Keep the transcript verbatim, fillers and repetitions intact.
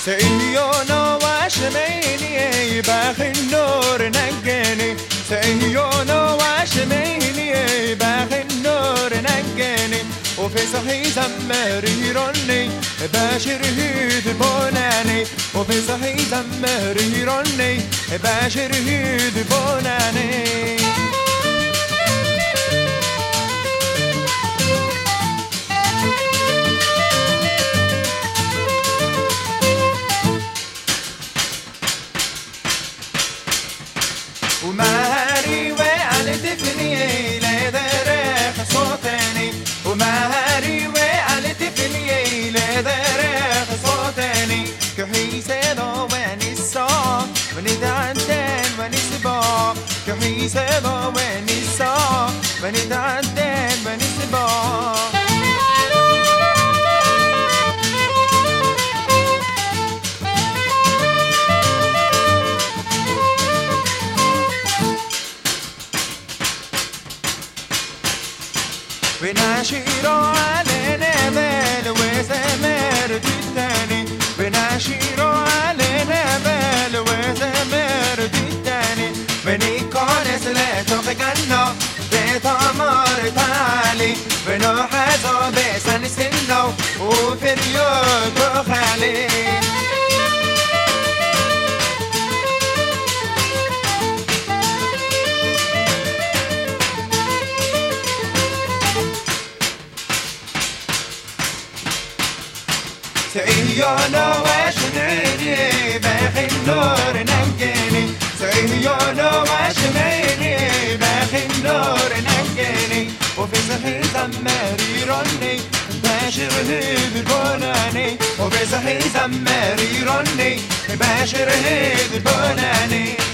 سيونا واشميني باخي النور نجاني سيونا واشميني باخي النور نجاني وفي صحي زمري رني باشر هيد بوناني وفي صحي زمري رني باشر هيد بوناني ومهاري وعلى تفني لا درخ صوتاني ومهاري وعلى تفني لا درخ صوتاني كحي سيدا واني الصا ونتعدن واني سبا كحي سيدا واني الصا ونتعدن واني سبا بناشيرو علينا بال وزمر الثاني بناشيرو علينا بال وزمر الثاني بني كونس لا تغنى بتمر تعالي بنو حزو بسن سنو وفريو خالي سيونا واشميني باخي النور نجاني سيونا واشميني باخي النور نجاني وفي صحي زمري رني باشر هيد بوناني وفي صحي زمري رني باشر هيد بوناني